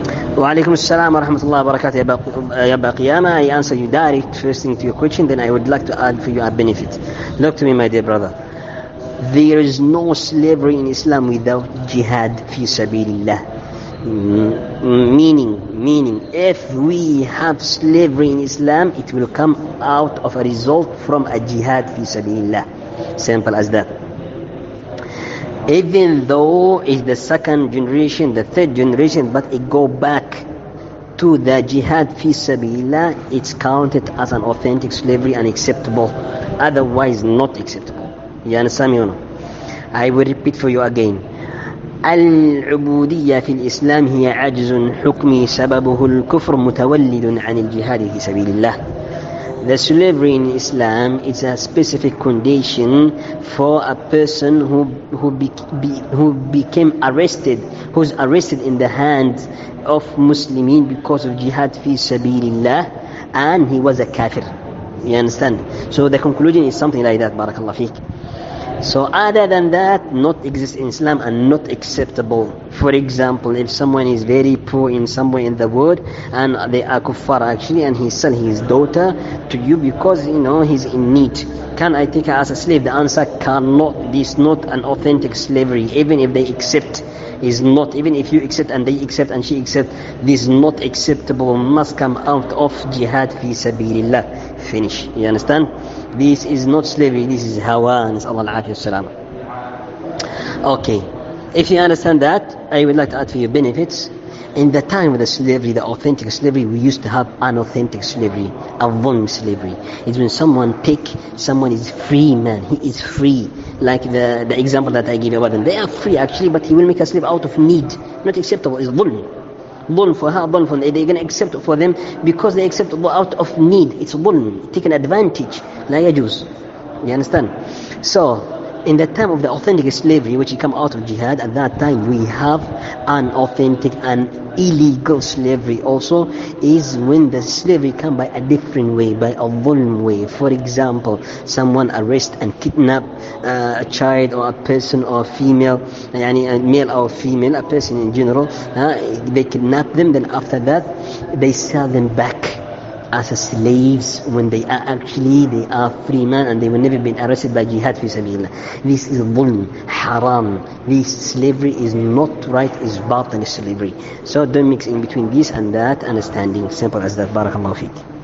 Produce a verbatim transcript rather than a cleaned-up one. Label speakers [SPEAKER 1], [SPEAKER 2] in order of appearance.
[SPEAKER 1] Wa alaikum assalam wa rahmatullahi wa barakatuh. Ya Baqiyama, I answer you direct first thing to your question, then I would like to add for you a benefit. Look to me, my dear brother. There is no slavery in Islam without jihad fi sabilillah. Meaning, meaning, if we have slavery in Islam, it will come out of a result from a jihad fi sabilillah. Simple as that. Even though it's the second generation, the third generation, but it go back to the jihad fi sabilillah, it's counted as an authentic slavery and acceptable. Otherwise, not acceptable. You understand me or no? I will repeat for you again. العبودية في الإسلام هي عجز حكمي سببه الكفر متولد عن الجهاد في سبيل الله. The slavery in Islam is a specific condition for a person who who be, be, who became arrested, who's arrested in the hands of Muslimin because of jihad fi sabilillah, and he was a kafir. You understand? So the conclusion is something like that. Barakallah fiqh. So other than that, not exist in Islam and not acceptable. For example, if someone is very poor in somewhere in the world and they are kuffar actually, and he sell his daughter to you because you know he's in need, can I take her as a slave? The answer cannot. This is not an authentic slavery. Even if they accept, is not. Even if you accept and they accept and she accept, this is not acceptable. Must come out of jihad fi sabilillah. Finish. You understand? This is not slavery, this is hawa. Nas'Allah al-afiyah salam. Okay, if you understand that, I would like to add for you benefits. In the time of the slavery, the authentic slavery, we used to have unauthentic slavery, a vuln slavery. It's when someone take, someone is free, man, he is free. Like the, the example that I gave about them. They are free actually, but he will make a slave out of need. Not acceptable, it's vuln. Dhulm for her, dhulm for them. They're going to accept for them because they accept out of need. It's dhulm, taken advantage. La yajuz. You understand? So, in the time of the authentic slavery, which come out of jihad, at that time we have an authentic and illegal slavery also, is when the slavery come by a different way, by a dhulm way. For example, someone arrest and kidnap uh, a child or a person or a female, yani a male or female, a person in general, uh, they kidnap them, then after that they sell them back as slaves when they are actually they are free man and they will never been arrested by jihad fi sabilillah. This is dhulm, haram. This slavery is not right, is batil slavery. So don't mix in between this and that understanding. Simple as that. Barakallahu feek.